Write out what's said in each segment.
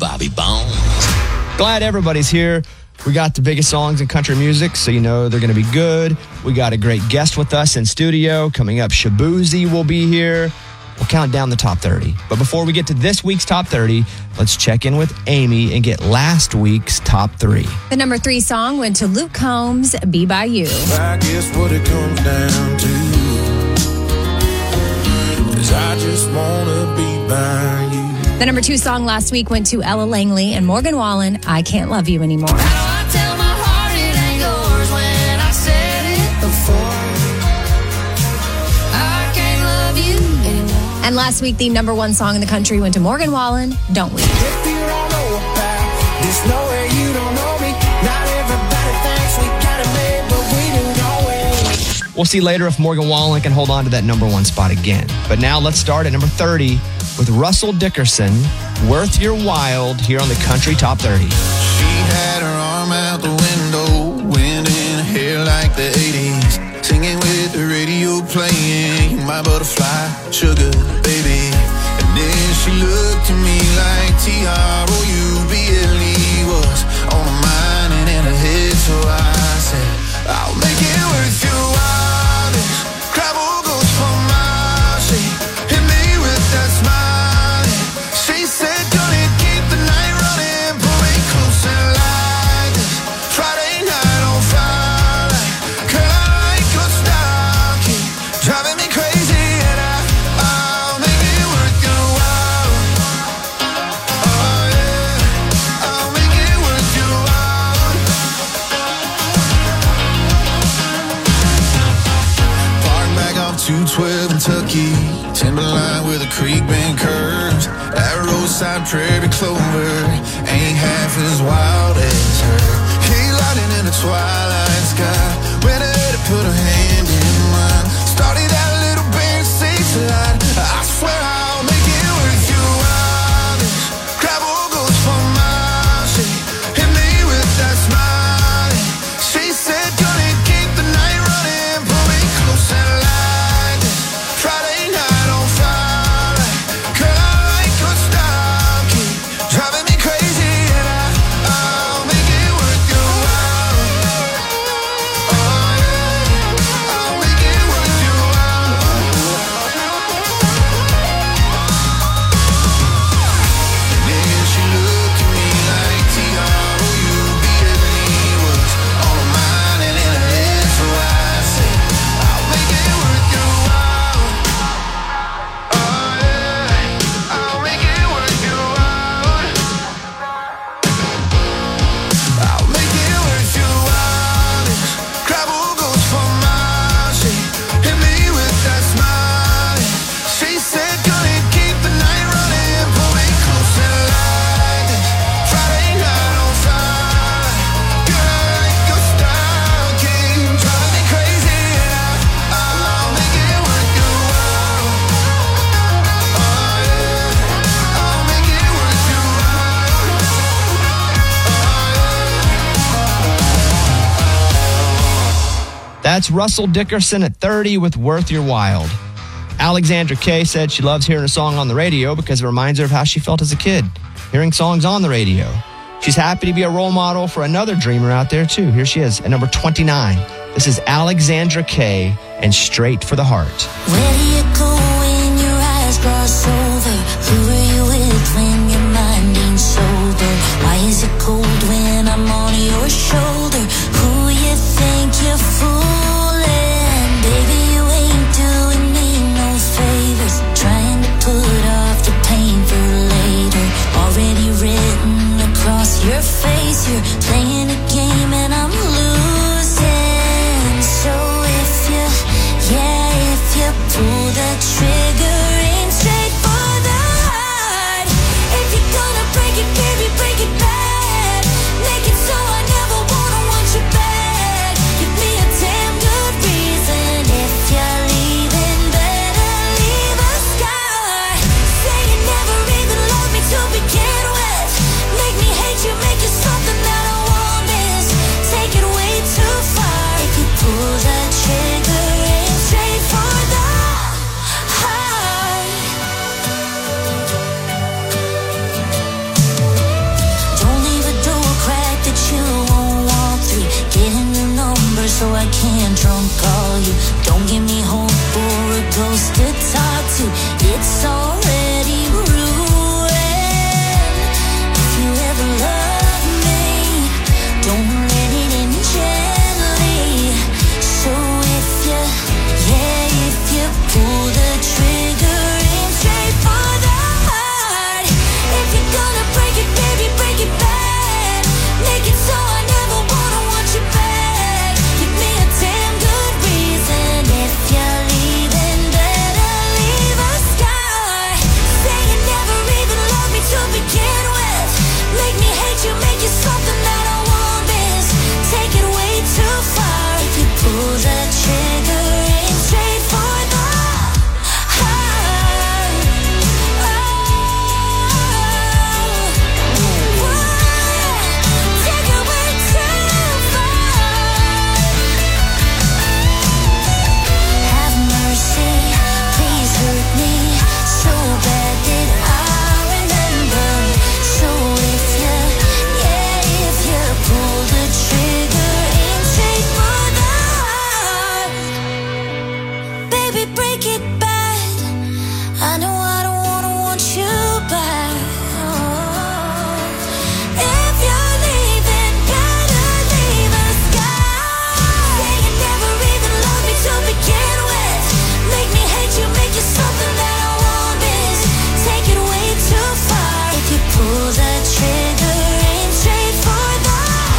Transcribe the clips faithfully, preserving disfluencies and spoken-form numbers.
Bobby Bones. Glad everybody's here. We got the biggest songs in country music, so you know they're going to be good. We got a great guest with us in studio. Coming up, Shaboozey will be here. We'll count down the top thirty. But before we get to this week's top thirty, let's check in with Amy and get last week's top three. The number three song went to Luke Combs, Be By You. I guess what it comes down to is I just want to be by you. The number two song last week went to Ella Langley and Morgan Wallen, I Can't Love You Anymore. I tell my heart it ain't yours when I said it before. I can't love you anymore. And last week, the number one song in the country went to Morgan Wallen, Don't We? If you don't know about this, nowhere you don't know me. Not everybody thinks we got it made, but we do know it. We'll see later if Morgan Wallen can hold on to that number one spot again. But now let's start at number thirty with Russell Dickerson, Worth Your While, here on the Country Top thirty. She had her arm out the window, wind in her hair like the eighties, singing with the radio playing, my butterfly, sugar, baby. And then she looked to me like T R O U B L E was on her mind and in her head. So I said, I'll make it worth your while. This travel goes for miles. She hit me with that smile. She said, gonna keep the night running, pull me closer like this Friday night on fire. Girl, I like your style, keep driving me crazy, and I, I'll make it worth your while. Oh yeah, I'll make it worth your while. Park back off two twelve Kentucky, timberline with a creek bend curves. That roadside prairie clover ain't half as wild as her. Headlighting in the twilight sky, ready to put her hand in mine. Started that little band stage light. I swear I'll make it worth your while. This gravel goes for miles. She hit me with that smile. She said, gonna keep the night running, pull me closer like this Friday night on fire. Girl, I like your style, keep driving me crazy, and I, I'll make it worth your while. Oh yeah, I'll make it worth your while. Then she looked at me like T R O U B L E was on her mind and in her head. So I said, I'll make it worth your while. Oh yeah, I'll make it worth your while. I'll make it worth your while. This gravel goes for miles. She hit me with that smile. She said, gonna keep the night running, pull me closer like this Friday night on fire. Girl, I like your style, keep driving me crazy, and I, I'll make it worth your while. Oh yeah, I'll make it worth your while. That's Russell Dickerson at thirty with Worth Your While. Alexandra Kay said she loves hearing a song on the radio because it reminds her of how she felt as a kid, hearing songs on the radio. She's happy to be a role model for another dreamer out there, too. Here she is at number twenty-nine. This is Alexandra Kay and Straight for the Heart. Where do you go when your eyes gloss over? Who are you with when your mind ain't sober? Why is it cold when I'm on your shoulder? Who you think you're fooling? Baby, you ain't doing me no favors, trying to put off the pain for later. Already written across your face, you're playing a game and I'm losing. So if you, yeah, if you pull the trigger, aim straight for the heart. If you're gonna break it, baby, break it bad. Make it so I never wanna want you back. Give me a damn good reason. If you're leaving, better leave a scar. Say you never even loved me to begin with. Make me hate you, make you something that I want is. Take it way too far. If you pull the trigger, aim straight for the heart. so I can't drunk call you. Don't give me hope or a ghost to talk to. It's already ruined. If you ever love me, don't let it in gently. So if you, yeah, if you pull the trigger, aim straight for the heart. If you're gonna break it, baby, break it bad. Make it so I never wanna want you back. Give me a damn good reason. If you're leaving, better leave a scar. Say you never even loved me to begin with. Make me hate you, make you something that I want is. Take it way too far. If you pull the trigger, aim straight for the heart. Oh, whoa, take it way too far. Have mercy, please hurt me so bad that I remember. So if you, yeah, if you pull the trigger, aim straight for the heart. Baby, break it bad. I know I don't wanna want you back. Oh. If you're leaving, better leave a scar. Say you never even loved me to begin with. Make me hate you, make you something that I want is. Take it way too far. If you pull the trigger, aim straight for the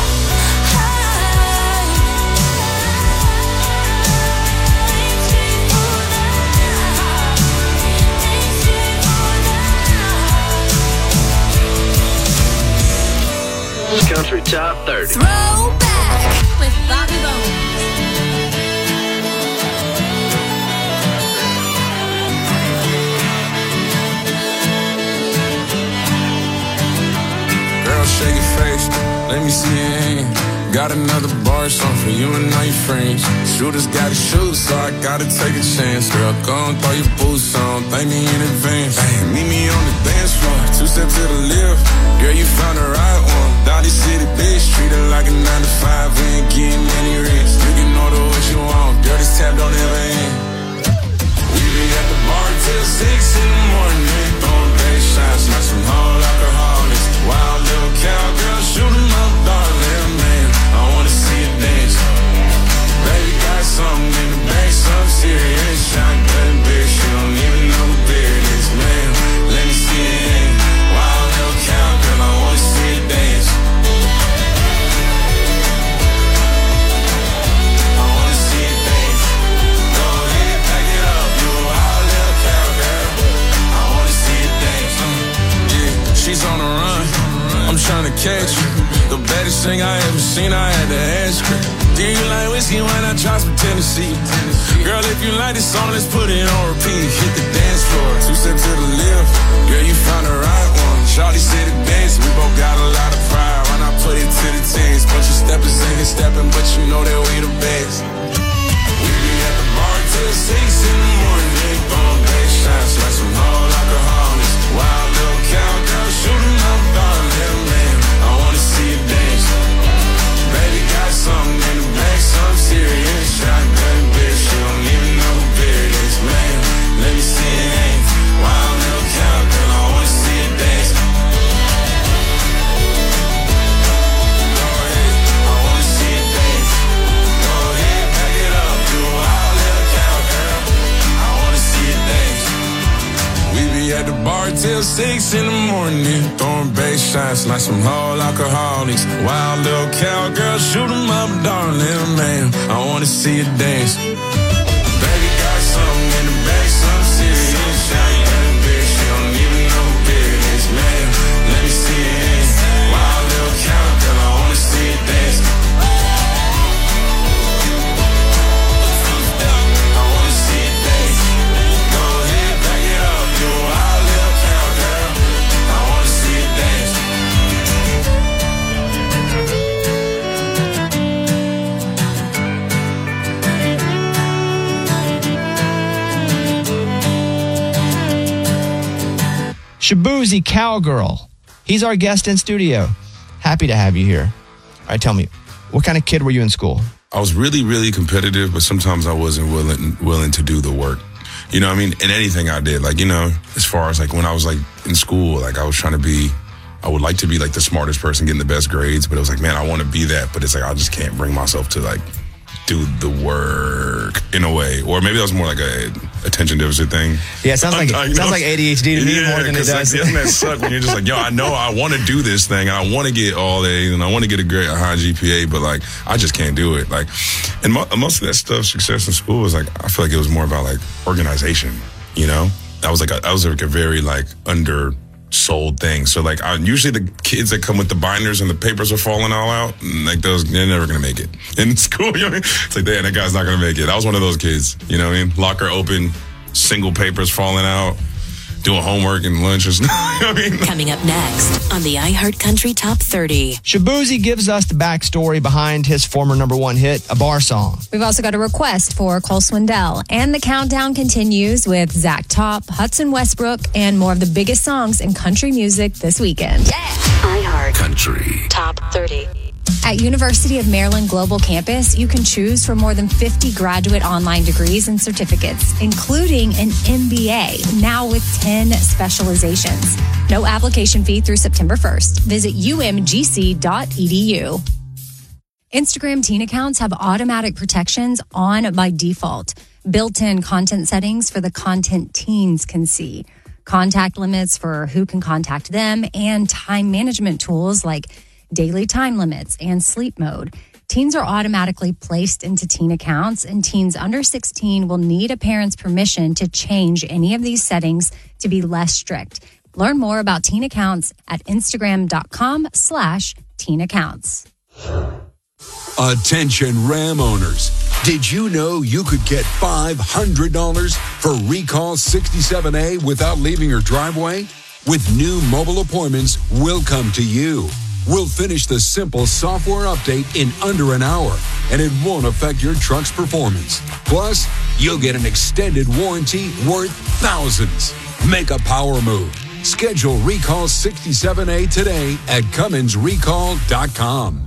heart. Aim straight for the heart. Aim straight for the heart. Country Top thirty. Throwback with Bobby Bones. Girl, shake your face, let me see your hand. Got another bar song for you and all your friends. Shooters gotta shoot, so I gotta take a chance. Girl, go and throw your boots on, thank me in advance. Hey, meet me on the dance floor, two steps to the left. Girl, you found the right one. Dolly City, bitch, treat her like a nine to five. We ain't getting any rest. You can order what you want, girl, this tab don't ever end. We be at the bar till six in the morning, throwing bass shots, like some whole alcoholics. Wild little cowgirl, shoot 'em up, darling, man. I wanna see you dance. Baby got something in the bag, some serious. Shotgun bitch, she don't even know who beer it is, man. Let me see it in. Wild little cowgirl, I wanna see you dance. I wanna see you dance. Go ahead, back it up, you a wild little cowgirl. I wanna see you dance. Yeah, she's on the run. I'm trying to catch her. The baddest thing I ever seen, I had to ask her. Do you like whiskey when I drop some Tennessee? Girl, if you like this song, let's put it on repeat. Hit the dance floor, two steps to the left. Girl, you found the right one. Shawty said it dance, we both got a lot of pride. Why not put it to the tens? Bunch of steppers ain't stepping, but you know that we the best. We be at the bar till six in the morning, throwing bass shots like some whole alcoholics. Wild little cowgirl, shoot 'em up, darling, man. I wanna see you dance. Baby got something in the back, some serious. Shotgun bitch, she don't even know who beer it is, man. Let me see it ain't. Wild little cowgirl, I wanna see you dance. Go ahead, I wanna see you dance. Go ahead, back it up, you a wild little cowgirl. I wanna see you dance. We be at the bar till six in the morning, throwing bass shots like some whole alcoholics. Wild little cowgirl, shoot 'em up, darling, man. I wanna see you dance. Baby got something in the back, some serious. Shotgun bitch, she don't even know who beer it is, man. Let me see it in. Wild little cowgirl, I wanna see you dance. I wanna see you dance. Go ahead, back it up, you a wild little cowgirl. I wanna see you dance. Shaboozey Cowgirl. He's our guest in studio. Happy to have you here. All right, tell me, what kind of kid were you in school? I was really, really competitive, but sometimes I wasn't willing willing to do the work. You know what I mean? In anything I did, like, you know, as far as like when I was like in school, like I was trying to be, I would like to be like the smartest person, getting the best grades, but it was like, man, I want to be that, but it's like I just can't bring myself to like do the work in a way. Or maybe that was more like a attention deficit thing. Yeah, it sounds like it sounds like A D H D to me yeah, more than it does. Like, doesn't that suck when you're just like, yo, I know I want to do this thing, and I want to get all A's, and I want to get a great, a high G P A, but like, I just can't do it. Like, and mo- most of that stuff, success in school, was like, I feel like it was more about like organization, you know? That was like, a, that was like a very like under sold thing. So like I, usually the kids that come with the binders and the papers are falling all out, and like those, they're never gonna make it in school. You know what I mean? It's like, damn, that guy's not gonna make it. I was one of those kids. You know what I mean? Locker open, single papers falling out, doing homework and lunch or something. You know what I mean? Coming up next on the iHeartCountry Top thirty. Shaboozey gives us the backstory behind his former number one hit, A Bar Song. We've also got a request for Cole Swindell. And the countdown continues with Zach Top, Hudson Westbrook, and more of the biggest songs in country music this weekend. Yeah! iHeart Country Top thirty. At University of Maryland Global Campus, you can choose from more than fifty graduate online degrees and certificates, including an M B A, now with ten specializations. No application fee through September first. Visit u m g c dot e d u. Instagram teen accounts have automatic protections on by default. Built-in content settings for the content teens can see. Contact limits for who can contact them, and time management tools like daily time limits and sleep mode. Teens are automatically placed into teen accounts, and teens under sixteen will need a parent's permission to change any of these settings to be less strict. Learn more about teen accounts at instagram.com slash teen accounts. Attention Ram owners. Did you know you could get five hundred dollars for Recall sixty-seven A without leaving your driveway? With new mobile appointments, we'll come to you. We'll finish the simple software update in under an hour, and it won't affect your truck's performance. Plus, you'll get an extended warranty worth thousands. Make a power move. Schedule Recall sixty-seven A today at Cummins Recall dot com.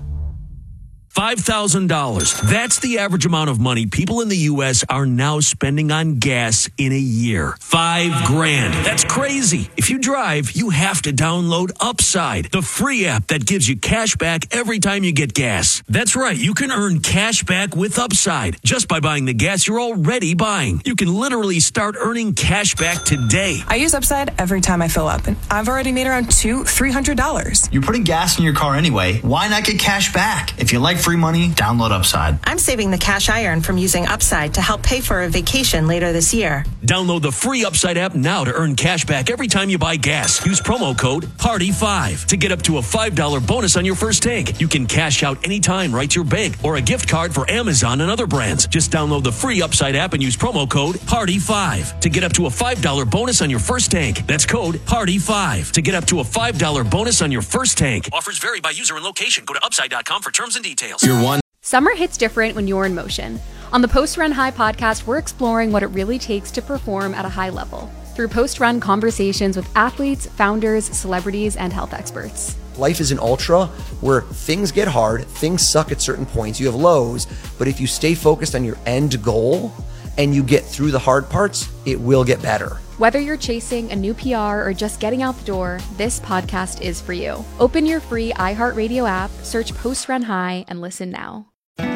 five thousand dollars. That's the average amount of money people in the U S are now spending on gas in a year. Five grand. That's crazy. If you drive, you have to download Upside, the free app that gives you cash back every time you get gas. That's right. You can earn cash back with Upside just by buying the gas you're already buying. You can literally start earning cash back today. I use Upside every time I fill up, and I've already made around two, three hundred dollars. You're putting gas in your car anyway. Why not get cash back? If you like free money, download Upside. I'm saving the cash I earn from using Upside to help pay for a vacation later this year. Download the free Upside app now to earn cash back every time you buy gas. Use promo code party five to get up to a five dollars bonus on your first tank. You can cash out anytime right to your bank or a gift card for Amazon and other brands. Just download the free Upside app and use promo code party five to get up to a five dollars bonus on your first tank. That's code party five to get up to a five dollars bonus on your first tank. Offers vary by user and location. Go to upside dot com for terms and details. You're one. Summer hits different when you're in motion. On the Post Run High podcast, we're exploring what it really takes to perform at a high level through post-run conversations with athletes, founders, celebrities, and health experts. Life is an ultra where things get hard, things suck at certain points, you have lows, but if you stay focused on your end goal and you get through the hard parts, it will get better. Whether you're chasing a new P R or just getting out the door, this podcast is for you. Open your free iHeartRadio app, search Post Run High, and listen now.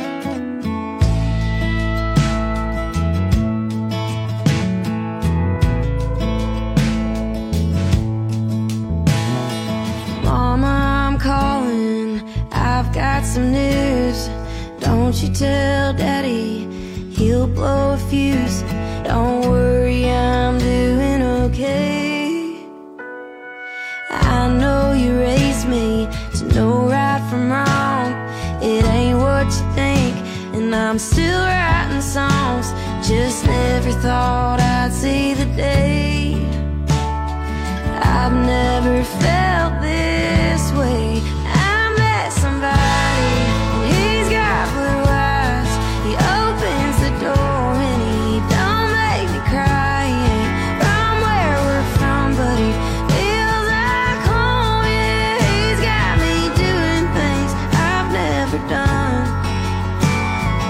Mama, I'm calling, I've got some news. Don't you tell Daddy, he'll blow a fuse. Don't worry, I'm doing okay. I know you raised me to know right from wrong. It ain't what you think, and I'm still writing songs. Just never thought I'd see the day. I've never felt this way. I met somebody, and he's got blue eyes. He opens the door and he don't make me cry. He ain't from where we're from, but he feels like home. Yeah, he's got me doing things I've never done.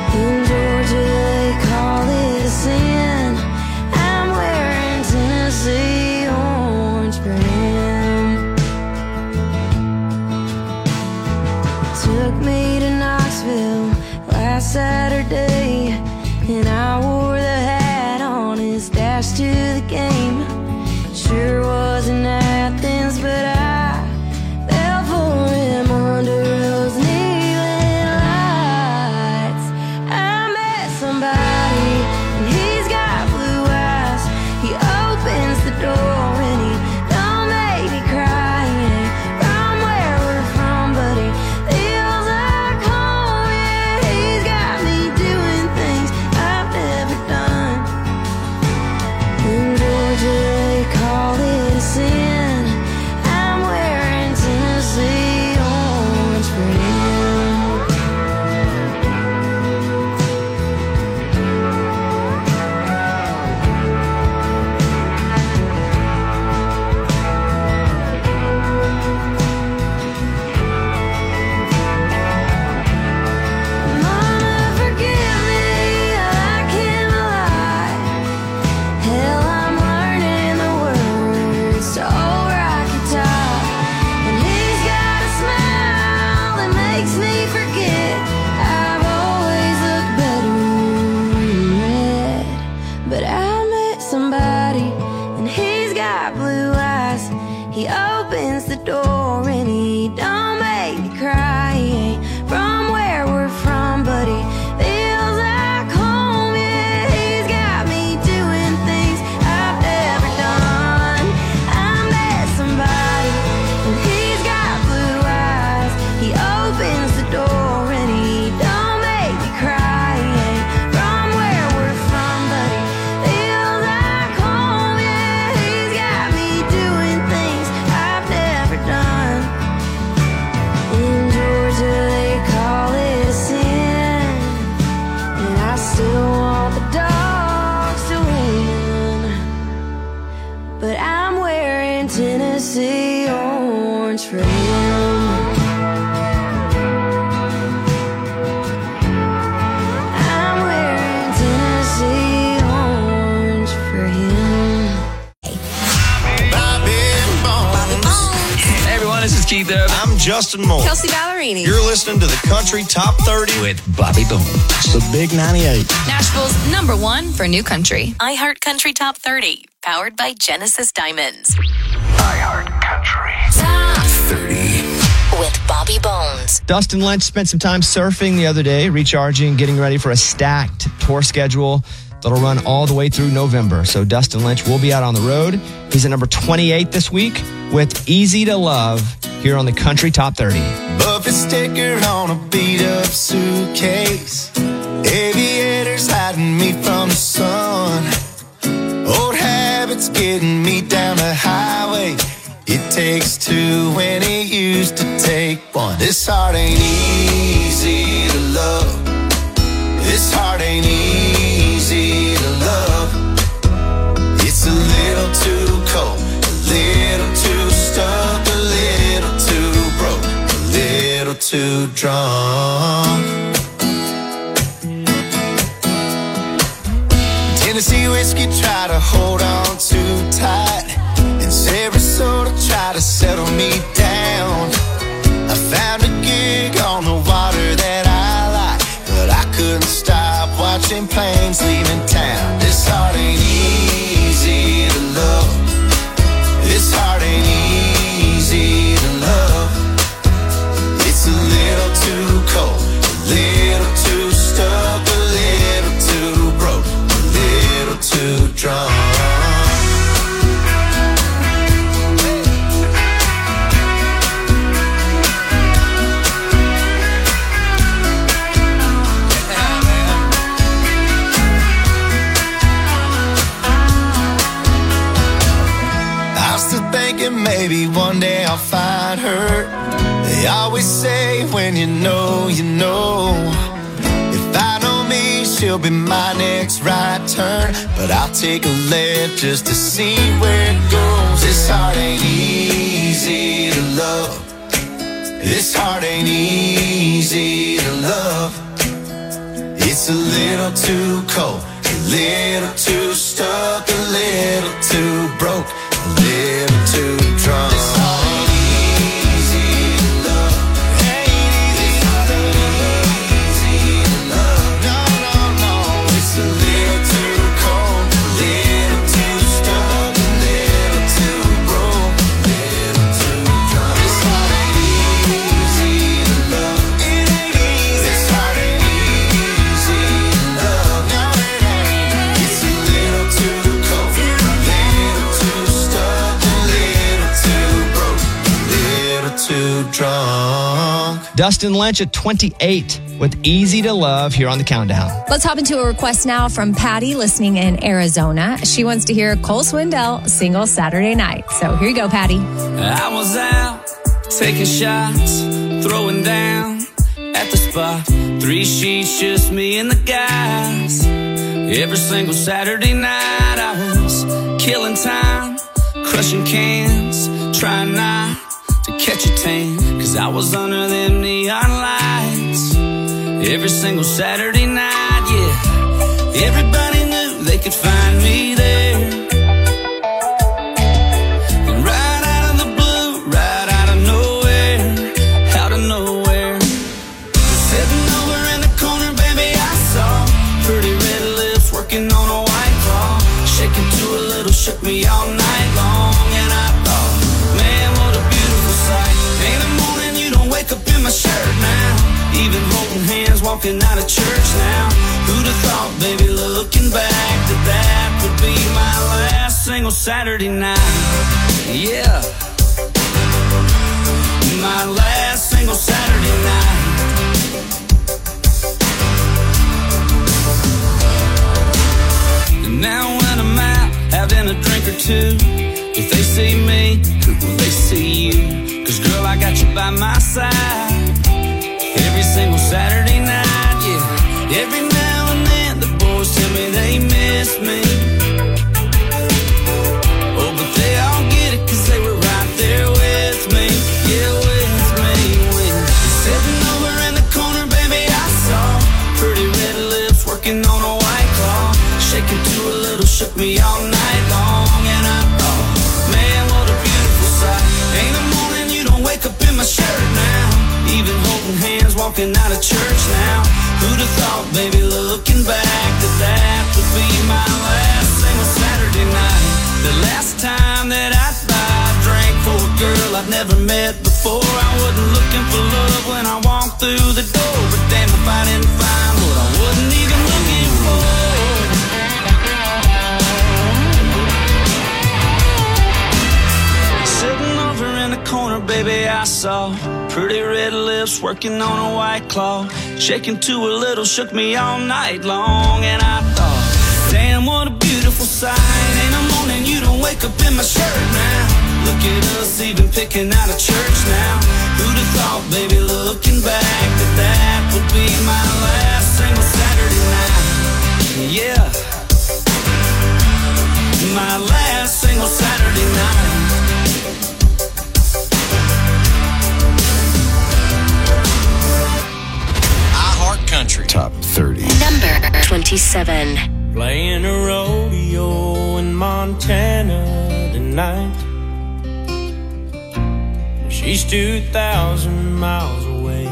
He opens the door and he don't make me cry. He ain't from where we're from, but he feels like home. Yeah, he's got me doing things I've never done. I met somebody and he's got blue eyes. He opens the door and he don't make me cry. He ain't from where we're from, but he feels like home. Yeah, he's got me doing things I've never done. In Georgia they call it a sin, and I still want the dogs to win. But I'm wearing Tennessee orange for him. I'm wearing Tennessee orange for him. Hey everyone, this is Keith Urban. I'm Justin Moore. Kelsey Ballerini. You're listening to the Country Top thirty with Bobby Bones. The Big ninety-eight. Nashville's number one for new country. iHeart Country Top thirty, powered by Genesis Diamonds. iHeart Country Top thirty. With Bobby Bones. Dustin Lynch spent some time surfing the other day, recharging, getting ready for a stacked tour schedule that'll run all the way through November. So Dustin Lynch will be out on the road. He's at number twenty-eight this week with Easy to Love here on the Country Top thirty. Buffett sticker on a beat up suitcase. Aviators hiding me from the sun. Old habits getting me down the highway. It takes two when it used to take one. This heart ain't easy to love. This heart ain't easy to love. It's a little too cold, a little too stuck, a little too broke, a little too drunk. Tennessee whiskey try to hold on too tight, and Sarasota try to settle me down. I found a gig on the water that I like, but I couldn't stop watching planes leaving town. This heart ain't easy to love. This heart ain't easy to love. It's a little too cold, a little too stuck, a little too broke, a little too drunk. Maybe one day I'll find her. They always say when you know, you know. If I know me, she'll be my next right turn. But I'll take a left just to see where it goes. This heart ain't easy to love. This heart ain't easy to love. It's a little too cold, a little too stuck, a little too broke, a little too drunk. This heart ain't easy to love. Ain't easy to love. No, no, no. It's a little too cold, a little too stuck, a little too broke, a little too drunk. This heart ain't easy to love. It ain't easy. This heart ain't easy to love. No, it ain't. It's a little too cold, a little too stuck, a little too broke, a little too drunk. Dustin Lynch at twenty-eight with Easy to Love here on the Countdown. Let's hop into a request now from Patty listening in Arizona. She wants to hear Cole Swindell single Saturday Night. So here you go, Patty. I was out taking shots, throwing down at the spot. Three sheets, just me and the guys. Every single Saturday night I was killing time, crushing cans, trying not to catch a tan, cause I was under them neon lights. Every single Saturday night, yeah. Everybody knew they could find me there. And right out of the blue, right out of nowhere, out of nowhere, sitting over in the corner, baby, I saw pretty red lips working on a white claw, shaking to a little, shook me all night long. And I thought, man, walking out of church now. Who'd have thought, baby, looking back, that that would be my last single Saturday night? Yeah, my last single Saturday night. And now when I'm out having a drink or two, if they see me, will they see you? Cause girl, I got you by my side every single Saturday night, yeah. Every now and then the boys tell me they miss me. Oh, but they all get it cause they were right there with me. Yeah, with me, with me. Sitting over in the corner, baby, I saw pretty red lips working on a White Claw. Shaking to a little, shook me all night long. And I thought, man, what a beautiful sight. Ain't a morning you don't wake up in my shirt now. Even holding hands, walking out of church now. Who'd have thought, baby, looking back, that that would be my last single Saturday night. The last time that I drank for a girl I'd never met before. I wasn't looking for love when I walked through the door, but damn if I didn't find what I wasn't even looking for. Sitting over in the corner, baby, I saw pretty red lips working on a White Claw. Shaking to a little, shook me all night long. And I thought, damn, what a beautiful sight. Ain't a morning you don't wake up in my shirt now. Look at us even picking out of church now. Who'd have thought, baby, looking back, that that would be my last single Saturday night. Yeah, my last single Saturday night. Country Top thirty. Number twenty-seven. Playing a rodeo in Montana tonight. She's two thousand miles away.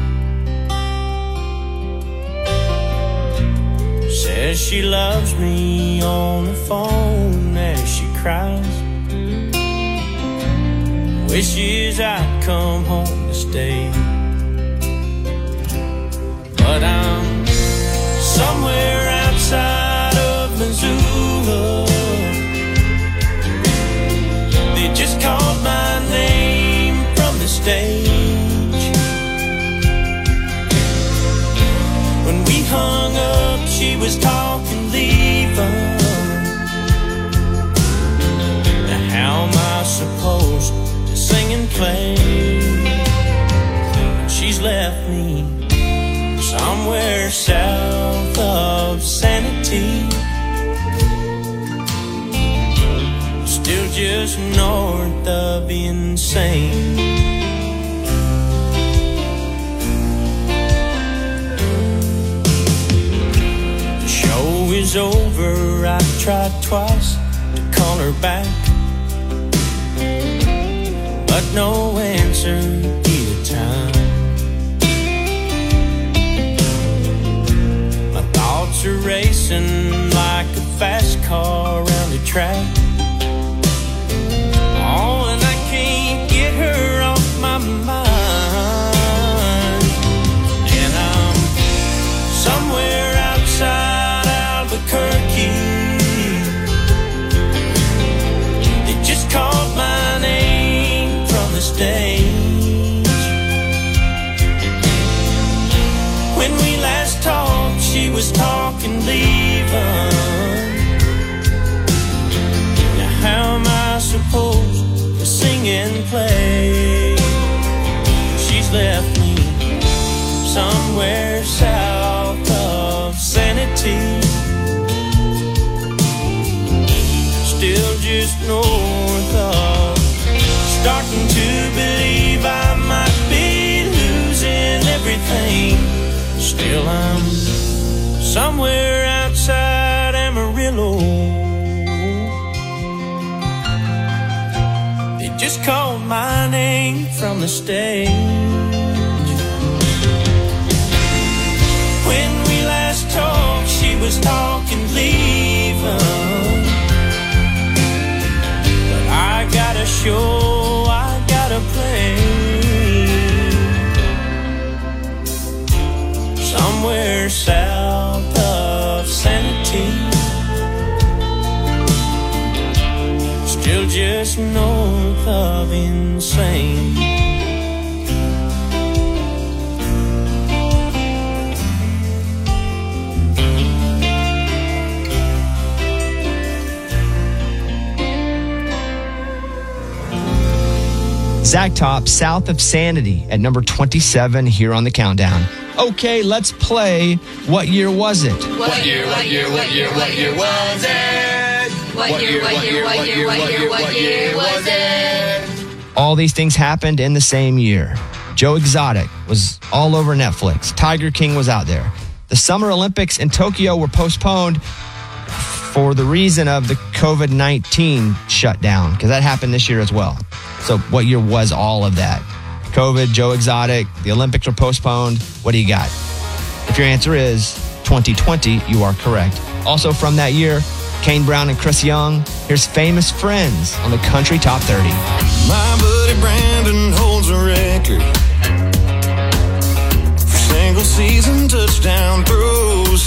Says she loves me on the phone as she cries. Wishes I'd come home to stay. But I'm somewhere outside of Missoula. They just called my name from the stage. When we hung up, she was talking leaving. Now how am I supposed to sing and play when she's left me somewhere south of sanity, still just north of insane. The show is over, I tried twice to call her back, but no answer either time. Thoughts are racing like a fast car around the track. Oh, and I can't get her off my mind. And I'm somewhere outside Albuquerque. They just called my name from the stage. When we last talked, she was talking leaving. Now how am I supposed to sing and play? She's left me somewhere south of sanity, still just north of. Starting to believe I might be losing everything. Still I'm somewhere outside Amarillo. They just called my name from the stage. When we last talked, she was talking leaving. But I got a show, I got a play. Somewhere just north of insane. Zach Top, South of Sanity at number twenty-seven here on the countdown. Okay, let's play What Year Was It? What year, what year, what year, what year was it? What year, what year, what year, what year, what year was it? All these things happened in the same year. Joe Exotic was all over Netflix. Tiger King was out there. The Summer Olympics in Tokyo were postponed for the reason of the covid nineteen shutdown, because that happened this year as well. So what year was all of that? COVID, Joe Exotic, the Olympics were postponed. What do you got? If your answer is twenty twenty, you are correct. Also from that year, Kane Brown and Chris Young. Here's Famous Friends on the Country Top thirty. My buddy Brandon holds a record for single season touchdown throws.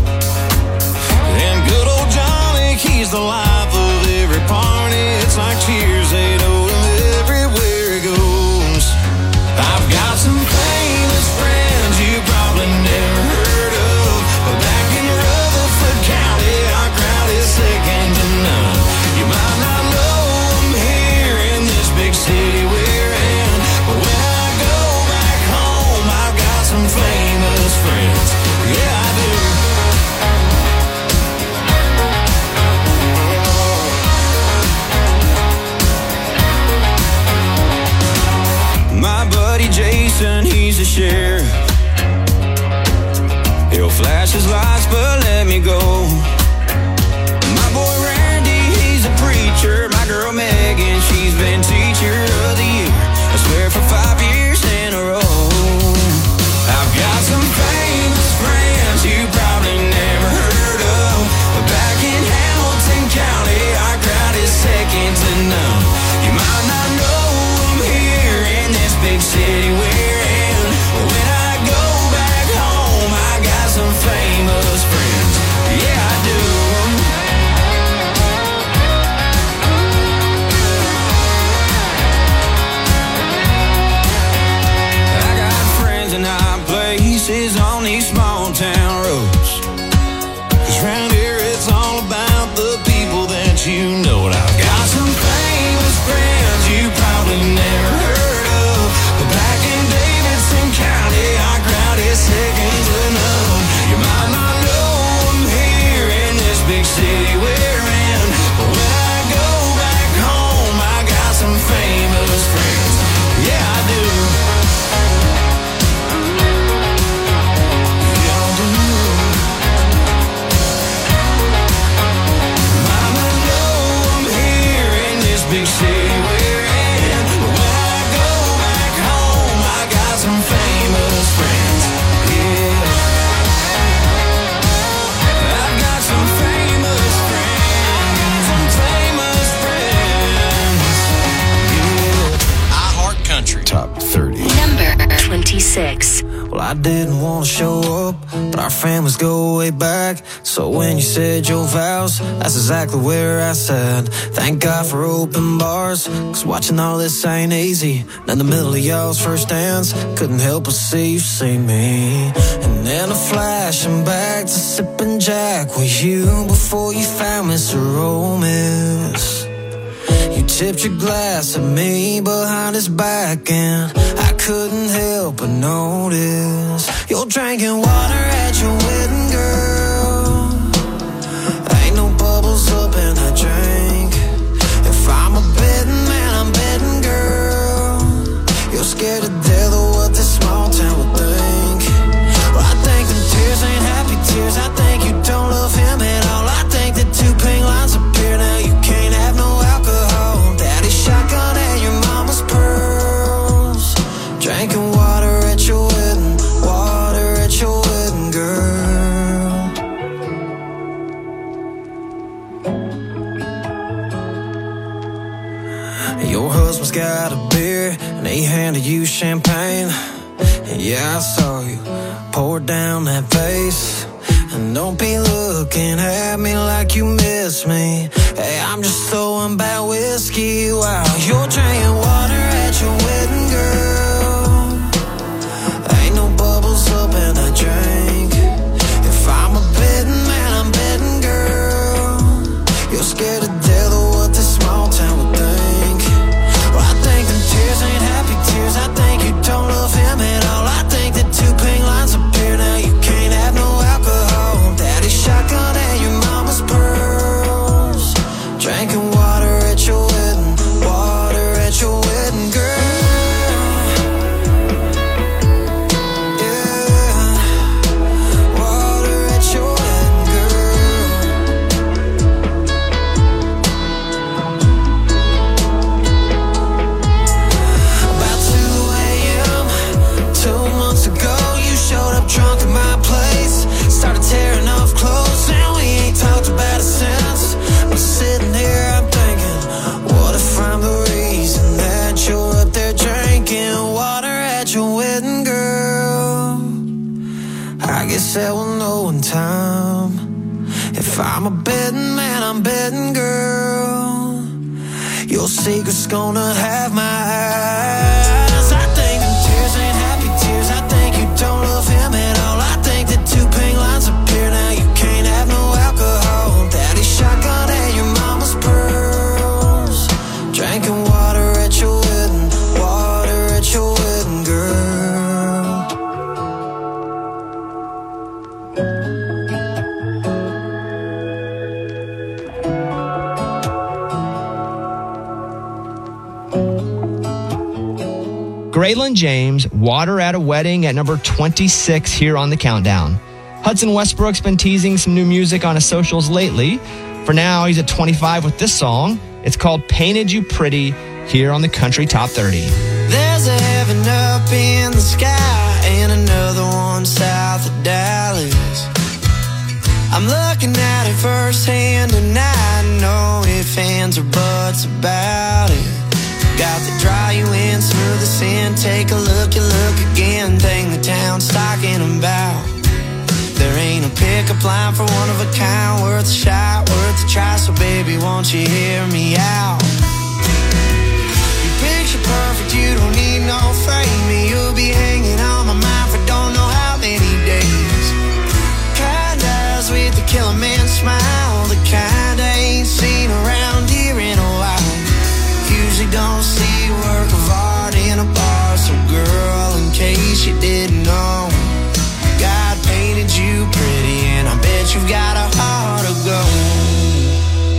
And good old Johnny, he's the life of every party. It's like cheers, they know him everywhere he goes. I've got some famous friends you probably never heard of, but back in Rutherford County, our crowd is second to none. You might not know them here in this big city we're in, but when I go back home, I've got some famous friends. Yeah, I do. My buddy Jason, he's a sheriff. He'll flash his lights, but let me go. My boy Randy, he's a preacher. My girl Megan, she's been teacher of the year, I swear for five years in a row. I've got some famous friends you probably never heard of, but back in Hamilton County, our crowd is second to none. You might not know them here in this big city we're in, but when I go back home, I got some famous friends. Yeah, I do. I got friends in high places on these small town roads, 'cause round here it's all about the people that you know. And I've got some famous friends you probably never heard of, but back in Davidson County, our crowd is second to none. You might not know them here in this big city we're in, but when I go back home, I got some famous friends. Yeah, I do. Yeah, I do. Might not know them here in this big city we're in, but when I go back home, I got some famous friends. Yeah, I've got some famous friends, some famous friends. Yeah. I Heart Country. Top thirty. Number twenty-six. Well, I didn't want to show up, but our families go way back. So when you said your vows, that's exactly where I said, thank God for open bars, 'cause watching all this ain't easy. In the middle of y'all's first dance, couldn't help but see you see me. And then a flashing back to sipping Jack with you before you found Mister Romance. You tipped your glass at me behind his back, and I couldn't help but notice you're drinking water at your wedding, girl. Ain't no bubbles up in that drink. If I'm a betting man, I'm betting, girl. You're scared to death of what this small town would think. Well, I think the tears ain't happy tears. I think you don't love him at all. I think the two pink lines appear now. You can't have no alcohol. Daddy's shotgun and your mama's pearls. Drinking water at your wedding, water at your wedding, girl. Your husband's got a beer and he handed you champagne. And yeah, I saw you pour down that vase. And don't be looking at me like you miss me. Hey, I'm just throwing back whiskey while you're drinking water at your wedding, girl. Ain't no bubbles up in the drink. If I'm a betting man, I'm betting, girl. You're scared to death of what this small town would think. Well, I think them tears ain't happy tears. I think you don't love him at all. I think that two pink lines appear now. You can't have no alcohol. Daddy's shotgun and your mama's pearls. Drinking water at your wedding, water at your wedding, girl. Drunk at my place, started tearing off clothes, and we ain't talked about it since. But sitting here, I'm thinking, what if I'm the reason that you're up there drinking water at your wedding, girl? I guess that we'll know in time. If I'm a betting man, I'm betting, girl. Your secret's gonna have my eyes. I think them tears ain't happy tears. I think you don't love him at all. I think that two pink lines appear now. You can't have no alcohol. Daddy's shotgun and your mama's pearls. Drinking water at your wedding, water at your wedding, girl. Graylin James, Water at a Wedding at number twenty-six here on the countdown. Hudson Westbrook's been teasing some new music on his socials lately. For now, he's at twenty-five with this song. It's called Painted You Pretty here on the Country Top thirty. There's a heaven up in the sky and another one south of Dallas. I'm looking at it firsthand and I know if ands or buts about it. Got to dry you in, smooth the sin. Take a look, you look again. Thing the town's talking about. There ain't a pickup line for one of a kind. Worth a shot, worth a try. So baby, won't you hear me out? Your picture perfect, you don't need no framing. You'll be hanging on my mind for don't know how many days. Kind eyes with the killer man smile. The kind I ain't seen around here in a while. Usually don't see work of art in a bar. So girl, in case you didn't know, God painted you pretty and I bet you've got a heart of gold.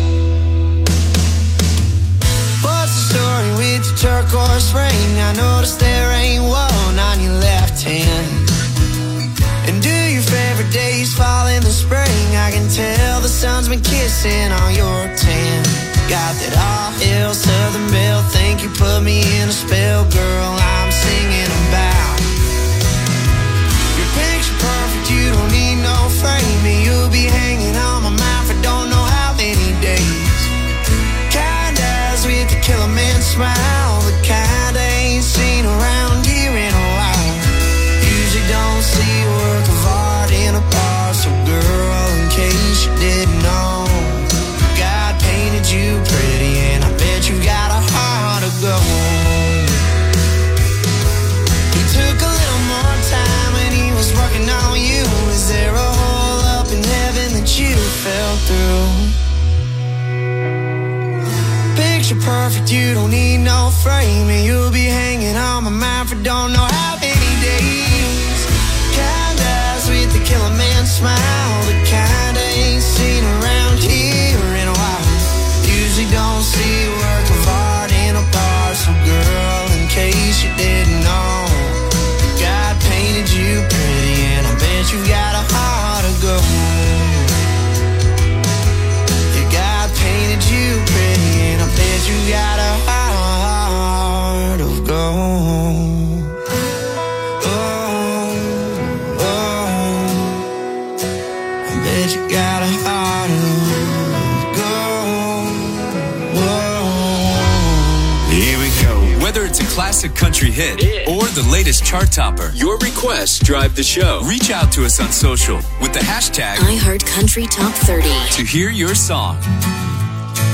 What's the story with your turquoise ring? I noticed there ain't one on your left hand. And do your favorite days fall in the spring? I can tell the sun's been kissing on your tan. Got that all-hill Southern Belle. Think you put me in a spell, girl, I'm singing about. Your picture perfect, you don't need no framing. You'll be hanging on my mind for don't know how many days. Kind eyes with the killer man smile. The kind I ain't seen around here in a while. Usually don't see work of art in a bar. So girl, in case you didn't know, God painted you pretty and I bet you got a heart of gold. He took a little more time when he was working on you. Is there a hole up in heaven that you fell through? Picture perfect, you don't need no framing. You'll be hanging on my mind for don't know how many days. Kind eyes with the killer man smile. The kind I ain't seen around here in a while. Usually don't see work of art in a bar. So girl, in case you didn't know, God painted you pretty and I bet you've got a heart of gold. Yeah, God painted you pretty and I bet you got a heart of gold. Oh, oh, I bet you got a heart of gold. Whether it's a classic country hit or the latest chart topper, your requests drive the show. Reach out to us on social with the hashtag I Heard Country Top thirty to hear your song.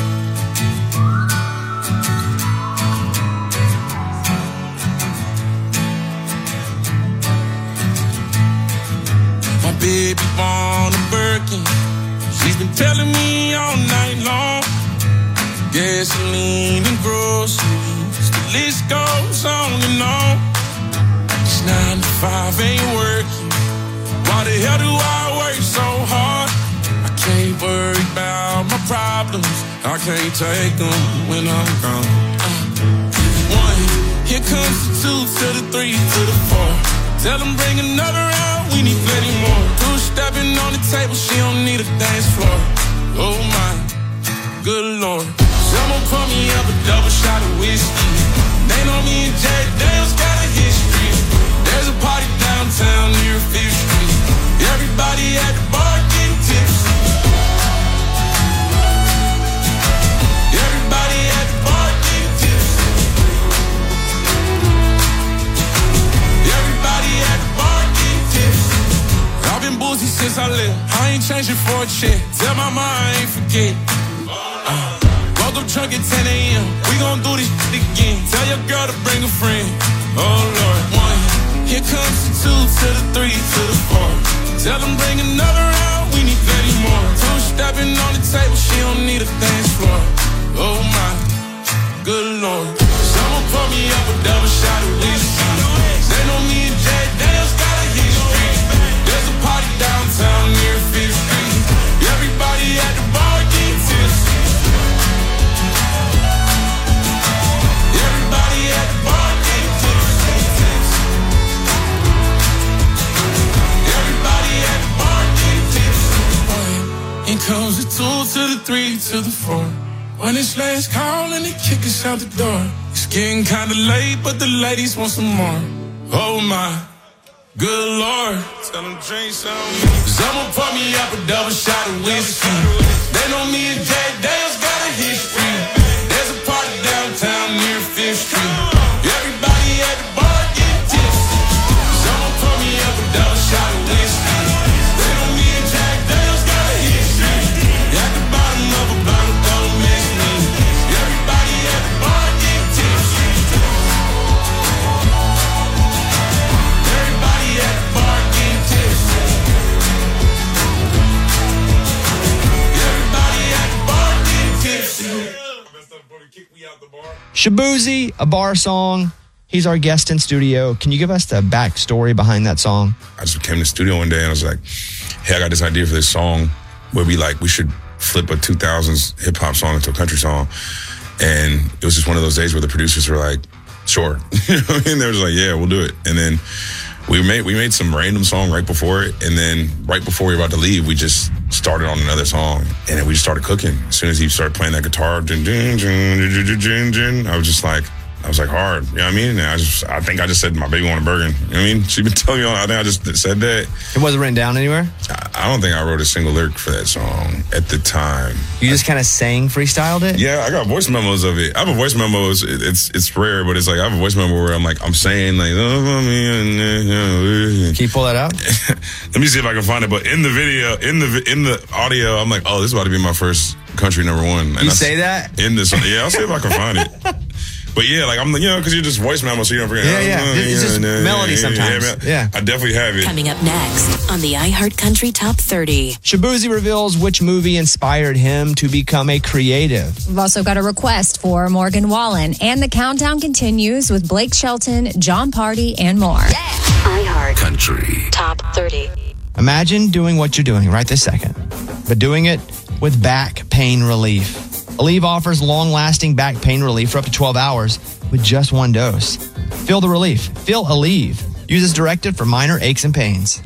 been telling me all night long. Gasoline and groceries, the list goes on and on. It's nine to five ain't working. Why the hell do I work so hard? I can't worry about my problems. I can't take them when I'm gone. Uh, one, here comes the two to the three to the four. Tell them bring another round, we need plenty more. Two stepping on the table, she don't need a dance floor. Oh my, good Lord. Someone pour me up a double shot of whiskey. They know me and Jay Dale's got a history. There's a party downtown near Fifth Street. Everybody at the bar getting tipsy. Everybody at the bar getting tipsy. Everybody at the bar getting tipsy. I've been boozy since I left. I ain't changing for a check. Tell my mom I ain't forget. Uh, woke up drunk at ten a.m. We gon' do this shit again. Tell your girl to bring a friend. Oh Lord, one. Here comes the two to the three to the four. Tell them bring another round, we need plenty more. Two stepping on the table, she don't need a dance floor. Oh my, good Lord. Someone pour me up a double shot of whiskey. They know me and Jay Dale's got a history. There's a party downtown near Fifth Street. Everybody at the bar getting tipsy. Everybody at the bar getting tipsy. Everybody at the bar getting tipsy. Here comes the two to the three to the four. When it's last call and they kick us out the door. It's getting kinda late, but the ladies want some more. Oh my, good Lord. Tell them drink some. Someone pour me up a double shot of whiskey. They know me and Jay Dale's got a history. There's a party downtown near Fifth Street. Everybody at the bar getting tipsy. Someone pour me up a double shot of whiskey. They know me and Jack Dale's got a history. At the bottom of a bottle, don't miss me. Everybody at the bar getting tipsy. Everybody at the bar getting tipsy. Everybody at the bar getting tipsy. Shaboozey, a bar song. He's our guest in studio. Can you give us the backstory behind that song? I just came to the studio one day and I was like, hey, I got this idea for this song where we like, we should flip a two thousands hip hop song into a country song. And it was just one of those days where the producers were like, sure. You know what I mean? They were just like, yeah, we'll do it. And then we made, we made some random song right before it. And then right before we were about to leave, we just started on another song. And then we just started cooking. As soon as he started playing that guitar, dun, dun, dun, dun, dun, dun, dun, I was just like, I was like hard, you know what I mean? And I just, I think I just said, my baby want a burger. You know what I mean? She's been telling me all, I think I just said that. It wasn't written down anywhere? I, I don't think I wrote a single lyric for that song at the time. You just kind of sang, freestyled it? Yeah, I got voice memos of it. I have a voice memo, it's, it's, it's rare, but it's like, I have a voice memo where I'm like, I'm saying like, oh, me. Can you pull that out? Let me see if I can find it. But in the video, in the, in the audio, I'm like, oh, this is about to be my first country number one. And you say that? In this, yeah, I'll see if I can find it. But yeah, like I'm, you know, because you're just voice memo, so you don't forget. Yeah, yeah. It's just melody sometimes. Yeah, yeah, I definitely have it. Coming up next on the iHeart Country Top thirty. Shaboozey reveals which movie inspired him to become a creative. We've also got a request for Morgan Wallen. And the countdown continues with Blake Shelton, John Party, and more. iHeart Country Top thirty. Imagine doing what you're doing right this second, but doing it with back pain relief. Aleve offers long-lasting back pain relief for up to twelve hours with just one dose. Feel the relief. Feel Aleve. Use as directed for minor aches and pains.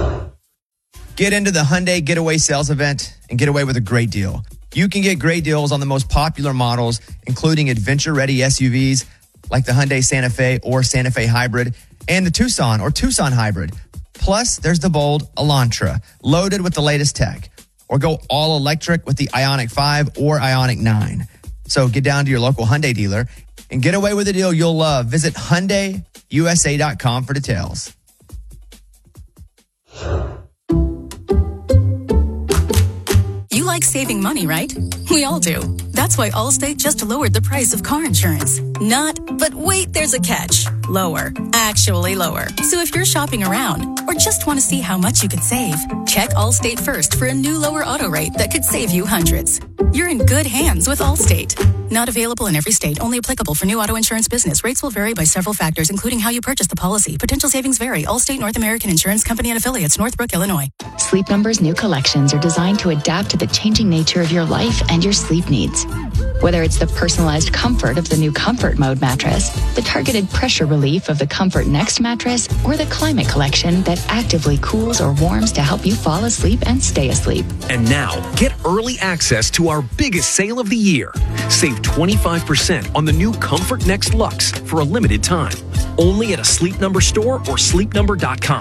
Get into the Hyundai Getaway Sales Event and get away with a great deal. You can get great deals on the most popular models, including adventure-ready S U Vs like the Hyundai Santa Fe or Santa Fe Hybrid and the Tucson or Tucson Hybrid. Plus, there's the bold Elantra, loaded with the latest tech. Or go all electric with the Ioniq five or Ioniq nine. So get down to your local Hyundai dealer and get away with a deal you'll love. Visit Hyundai U S A dot com for details. You like like saving money, right? We all do. That's why Allstate just lowered the price of car insurance. Not, but wait, there's a catch. Lower. Actually lower. So if you're shopping around or just want to see how much you could save, check Allstate first for a new lower auto rate that could save you hundreds. You're in good hands with Allstate. Not available in every state. Only applicable for new auto insurance business. Rates will vary by several factors, including how you purchase the policy. Potential savings vary. Allstate North American Insurance Company and Affiliates, Northbrook, Illinois. Sleep Number's new collections are designed to adapt to the changing nature of your life and your sleep needs. Whether it's the personalized comfort of the new Comfort Mode mattress, the targeted pressure relief of the Comfort Next mattress, or the Climate Collection that actively cools or warms to help you fall asleep and stay asleep. And now, get early access to our biggest sale of the year. Save twenty-five percent on the new Comfort Next Luxe for a limited time. Only at a Sleep Number store or sleep number dot com.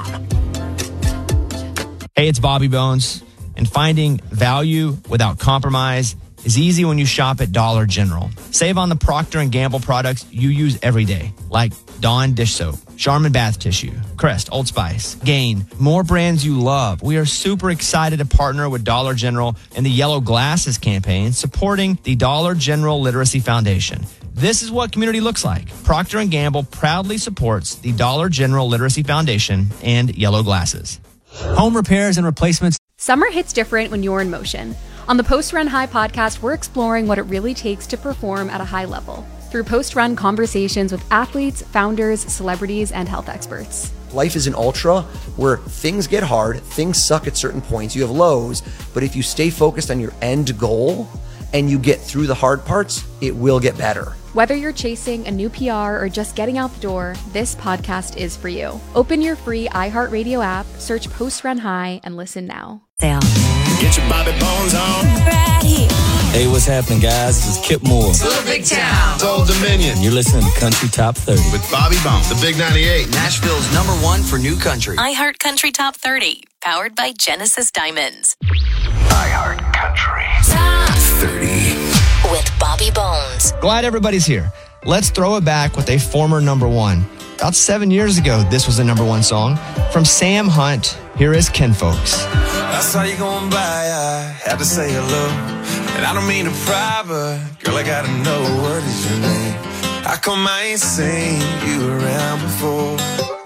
Hey, it's Bobby Bones, and finding value without compromise is easy when you shop at Dollar General. Save on the Procter and Gamble products you use every day, like Dawn dish soap, Charmin bath tissue, Crest, Old Spice, Gain, more brands you love. We are super excited to partner with Dollar General in the Yellow Glasses campaign, supporting the Dollar General Literacy Foundation. This is what community looks like. Procter and Gamble proudly supports the Dollar General Literacy Foundation and Yellow Glasses. Home repairs and replacements. Summer hits different when you're in motion. On the Post Run High podcast, we're exploring what it really takes to perform at a high level through post-run conversations with athletes, founders, celebrities, and health experts. Life is an ultra where things get hard, things suck at certain points, you have lows, but if you stay focused on your end goal and you get through the hard parts, it will get better. Whether you're chasing a new P R or just getting out the door, this podcast is for you. Open your free iHeartRadio app, search Post Run High, and listen now. Get your Bobby Bones on. Right here. Hey, what's happening, guys? This is Kip Moore. Little Big Town. Old Dominion. You're listening to Country Top thirty with Bobby Bones, the Big ninety-eight. Nashville's number one for new country. iHeart Country Top thirty, powered by Genesis Diamonds. iHeart Country Top thirty with Bobby Bones. Glad everybody's here. Let's throw it back with a former number one. About seven years ago, this was the number one song. From Sam Hunt, here is Ken Folks. I saw you going by, I had to say hello. And I don't mean to pry, but girl, I gotta know, what is your name? How come I ain't seen you around before?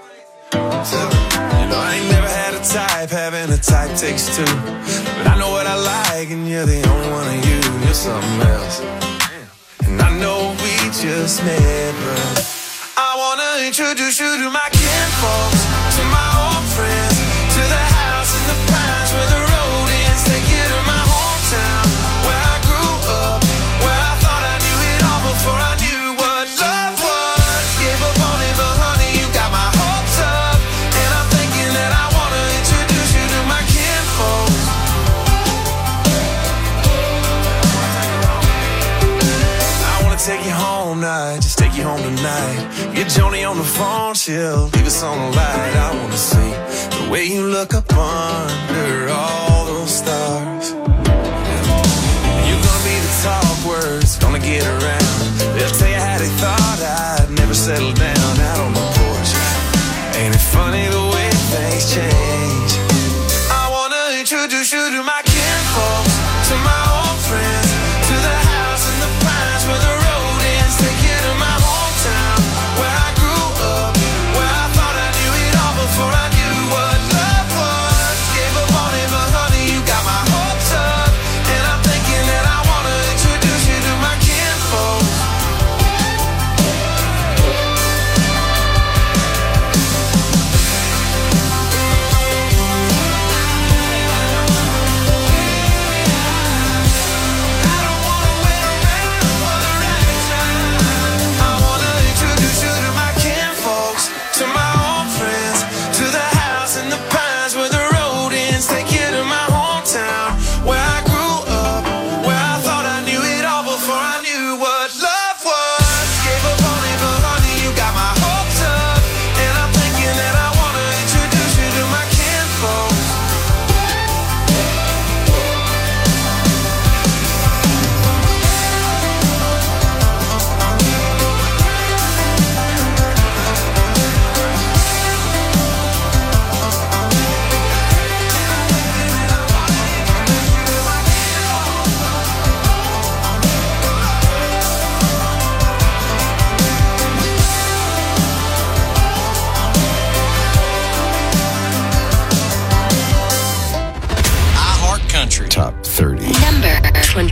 So, you know, I ain't never had a type, having a type takes two. But I know what I like, and you're the only one of you. You're something else. And I know we just met, but I wanna introduce you to my kinfolks, to my old friends, to the house in the pines where the road ends. Take you to my hometown, where I grew up, where I thought I knew it all before I knew what love was. Gave up on it, but honey, you got my hopes up. And I'm thinking that I wanna introduce you to my kinfolks. I wanna take you home now, just take you home tonight. Get Joni on the phone, she'll leave us on the light. I wanna see the way you look up under all those stars. You're gonna be the talk words, gonna get around. They'll tell you how they thought I'd never settle down out on the porch. Ain't it funny the way things change? I wanna introduce you to my kinfolks, to my old friends, to the house in the pines where the road ends. Take you to my hometown, where I grew up, where I thought I knew it all before I knew what love was. Gave up on it, but honey, you got my hopes up. And I'm thinking that I wanna introduce you to my kinfolks.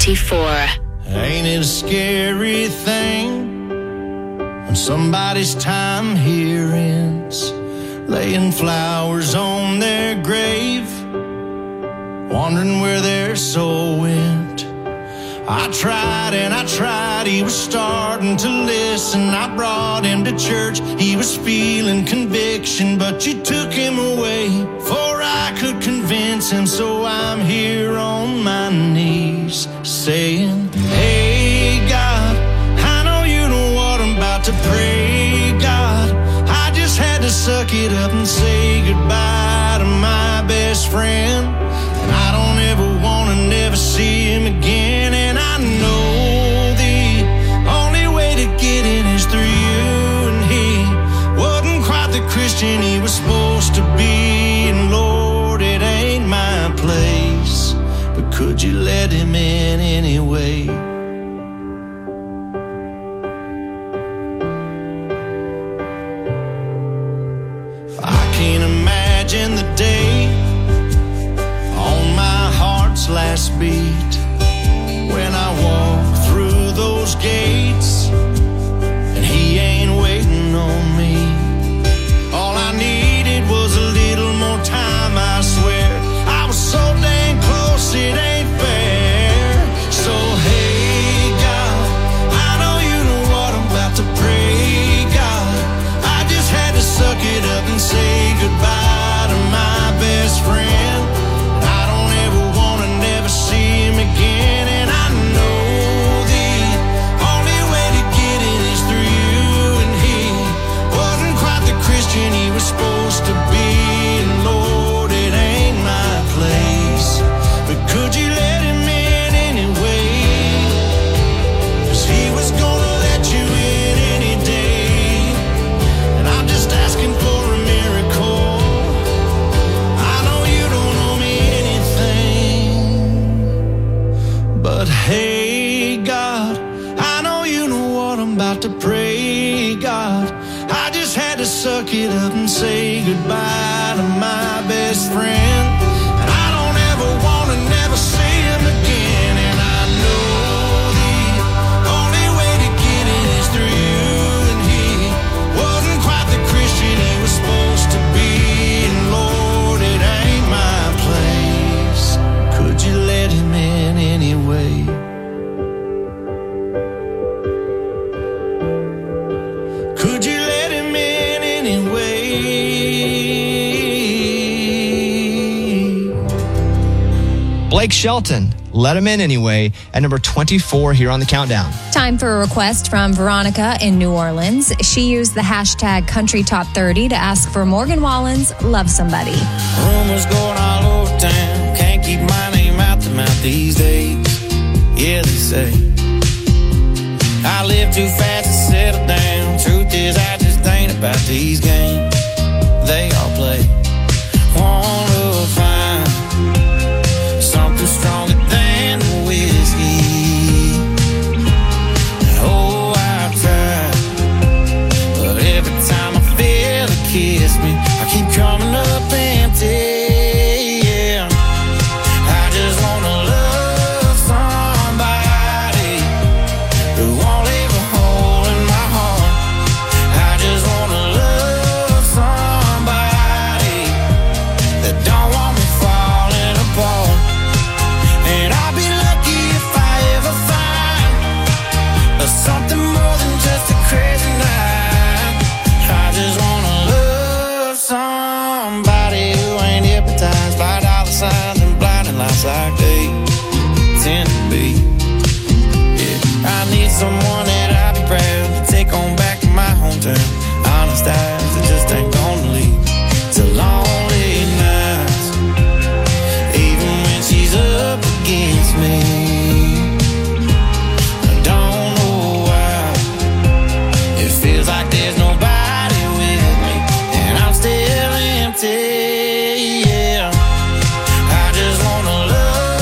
twenty-four. Ain't it a scary thing when somebody's time here ends, laying flowers on their grave, wondering where their soul went? I tried and I tried, he was starting to listen. I brought him to church, he was feeling conviction, but you took him away before I could convince him. So I'm here on my knees saying, hey God, I know you know what I'm about to pray, God. I just had to suck it up and say goodbye to my best friend, and I don't ever want to never see him again. And I know the only way to get in is through you, and he wasn't quite the Christian he was supposed to be. And Lord, it ain't my place, but could you let him in anyway? I can't imagine the day on my heart's last beat when I walk through those gates and he ain't waiting on me. All I needed was a little more time, I swear. I was so dang close, it ain't fair. So hey God, I know you know what I'm about to pray, God. I just had to suck it up and say goodbye to my best friend. I don't ever want to never see him again. And I know the only way to get in is through you, and he wasn't quite the Christian he was supposed to be. And Lord, it ain't my place, but could you let him in anyway? 'Cause he was gonna let you in any day, and I'm just asking for a miracle. I know you don't owe me anything, but hey God, I know you know what I'm about to pray, God. I just had to suck it up and say goodbye to my best friend, and I don't ever want to never see him again. And I know the only way to get in is through you, and he wasn't quite the Christian he was supposed to be. And Lord, it ain't my place, could you let him in anyway? Could you let him in anyway? Blake Shelton, Let Him In Anyway, at number twenty-four here on the countdown. Time for a request from Veronica in New Orleans. She used the hashtag Country Top thirty to ask for Morgan Wallen's Love Somebody. Rumors going all over town. Can't keep my name out the mouth these days. Yeah, they say I live too fast to settle down. Truth is, I just ain't about these games they all play. Wanna find something stronger than whiskey. Oh, I've tried, but every time I feel a kiss me, I keep coming up empty. Yeah, I just wanna love somebody who won't leave a hole in my heart. I just wanna love somebody that don't want me falling apart. And I'll be lucky if I ever find something more than just a crazy night. I just wanna love somebody who ain't hypnotized by dollar signs and blinding lights like they tend to be. Yeah, I need someone that I'll be proud to take on back to my hometown. Honest eyes that just ain't gonna leave to lonely nights, even when she's up against me. I don't know why it feels like there's nobody with me, and I'm still empty. Yeah, I just wanna love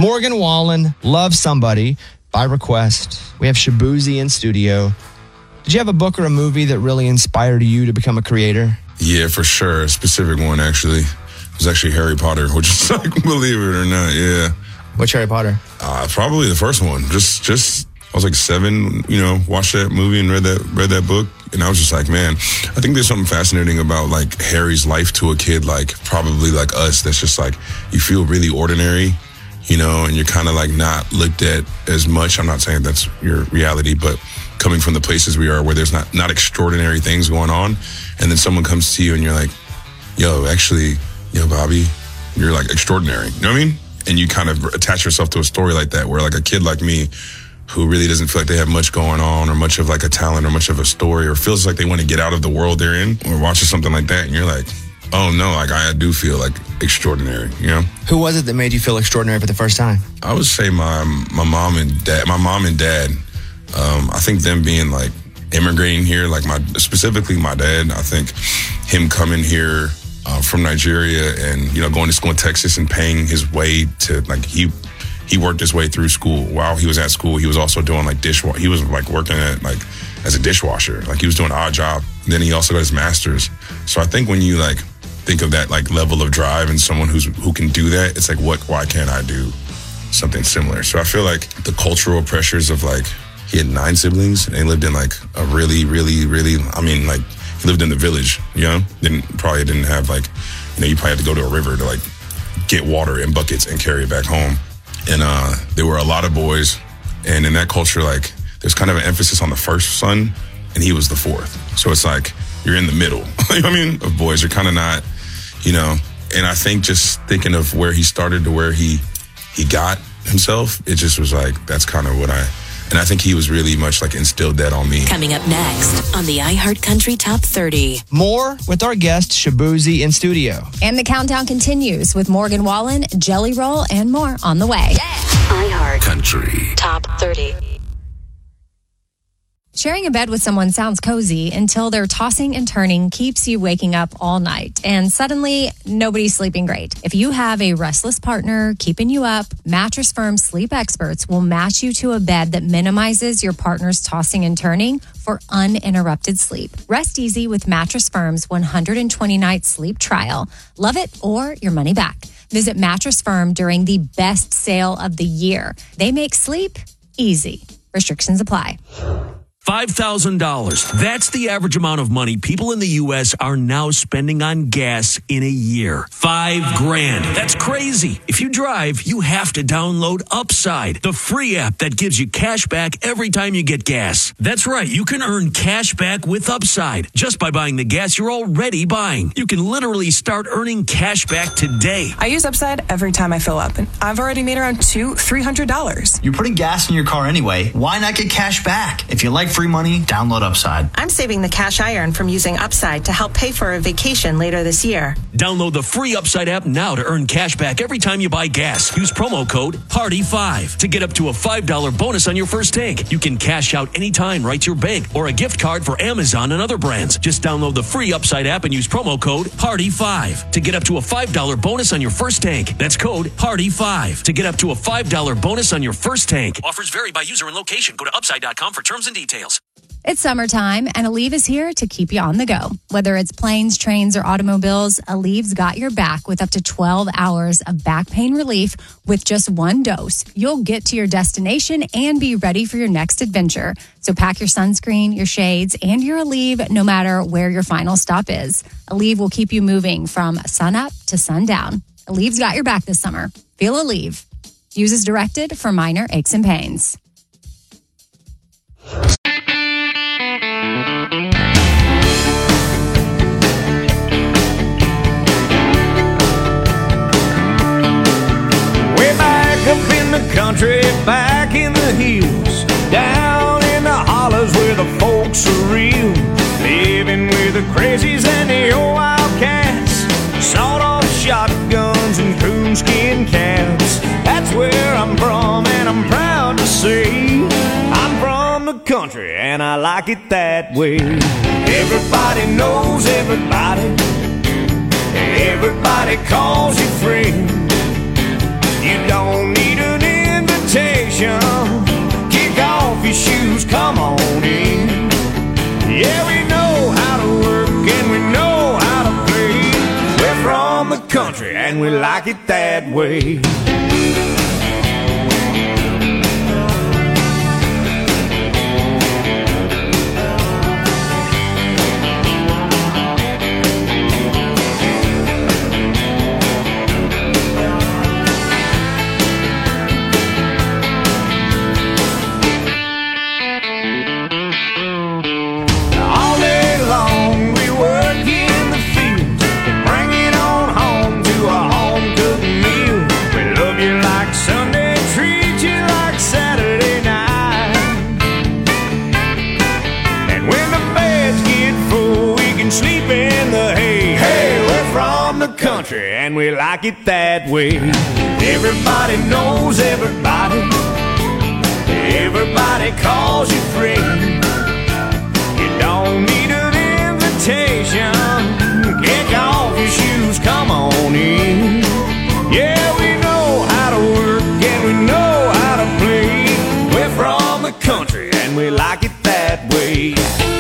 Morgan Wallen, Love Somebody, by request. We have Shabuzi in studio. Did you have a book or a movie that really inspired you to become a creator? Yeah, for sure. A specific one, actually. It was actually Harry Potter, which is like, believe it or not, yeah. Which Harry Potter? Uh, probably the first one. Just, just, I was like seven, you know, watched that movie and read that, read that book. And I was just like, man, I think there's something fascinating about like Harry's life to a kid, like probably like us, that's just like, you feel really ordinary, you know, and you're kind of like not looked at as much. I'm not saying that's your reality, but coming from the places we are where there's not, not extraordinary things going on. And then someone comes to you and you're like, yo, actually, yo, Bobby, you're like extraordinary. You know what I mean? And you kind of attach yourself to a story like that, where like a kid like me who really doesn't feel like they have much going on or much of like a talent or much of a story or feels like they want to get out of the world they're in, or watches something like that and you're like, oh no, like I do feel like extraordinary, you know? Who was it that made you feel extraordinary for the first time? I would say my my mom and dad, my mom and dad, um, I think them being like immigrating here, like my, specifically my dad, I think him coming here uh, from Nigeria and, you know, going to school in Texas and paying his way to like, he, he worked his way through school. While he was at school, he was also doing like dishwasher. He was like working at like as a dishwasher. Like he was doing an odd job. And then he also got his master's. So I think when you like think of that like level of drive and someone who's who can do that, it's like, what? Why can't I do something similar? So I feel like the cultural pressures of like, he had nine siblings and they lived in like a really, really, really, I mean, like he lived in the village, you know, didn't probably didn't have like, you know, you probably had to go to a river to like get water in buckets and carry it back home. And uh, there were a lot of boys. And in that culture, like there's kind of an emphasis on the first son and he was the fourth. So it's like, you're in the middle, you know what I mean, of boys. You're kind of not, you know, and I think just thinking of where he started to where he, he got himself, it just was like, that's kind of what I, and I think he was really much like instilled that on me. Coming up next on the iHeartCountry Top thirty. More with our guest, Shabuzi, in studio. And the countdown continues with Morgan Wallen, Jelly Roll, and more on the way. iHeart Country Top thirty. Sharing a bed with someone sounds cozy until their tossing and turning keeps you waking up all night. And suddenly, nobody's sleeping great. If you have a restless partner keeping you up, Mattress Firm sleep experts will match you to a bed that minimizes your partner's tossing and turning for uninterrupted sleep. Rest easy with Mattress Firm's one hundred twenty night sleep trial. Love it or your money back. Visit Mattress Firm during the best sale of the year. They make sleep easy. Restrictions apply. five thousand dollars. That's the average amount of money people in the U S are now spending on gas in a year. Five grand. That's crazy. If you drive, you have to download Upside, the free app that gives you cash back every time you get gas. That's right. You can earn cash back with Upside just by buying the gas you're already buying. You can literally start earning cash back today. I use Upside every time I fill up, and I've already made around two, three hundred dollars. You're putting gas in your car anyway. Why not get cash back? If you like free money, download Upside. I'm saving the cash I earn from using Upside to help pay for a vacation later this year. Download the free Upside app now to earn cash back every time you buy gas. Use promo code party five to get up to a five dollars bonus on your first tank. You can cash out anytime right to your bank or a gift card for Amazon and other brands. Just download the free Upside app and use promo code party five to get up to a five dollars bonus on your first tank. That's code party five to get up to a five dollars bonus on your first tank. Offers vary by user and location. Go to upside dot com for terms and details. It's summertime, and Aleve is here to keep you on the go. Whether it's planes, trains, or automobiles, Aleve's got your back with up to twelve hours of back pain relief with just one dose. You'll get to your destination and be ready for your next adventure. So pack your sunscreen, your shades, and your Aleve no matter where your final stop is. Aleve will keep you moving from sunup to sundown. Aleve's got your back this summer. Feel Aleve. Use as directed for minor aches and pains. Up in the country, back in the hills, down in the hollers where the folks are real, living with the crazies and the old wildcats, sawed-off shotguns and coonskin caps. That's where I'm from, and I'm proud to say I'm from the country, and I like it that way. Everybody knows everybody, everybody calls you friend. You don't need a invitation. Kick off your shoes, come on in. Yeah, we know how to work and we know how to play. We're from the country and we like it that way. Country and we like it that way. Everybody knows everybody. Everybody calls you friend. You don't need an invitation. Kick off your shoes, come on in. Yeah, we know how to work and we know how to play. We're from the country and we like it that way.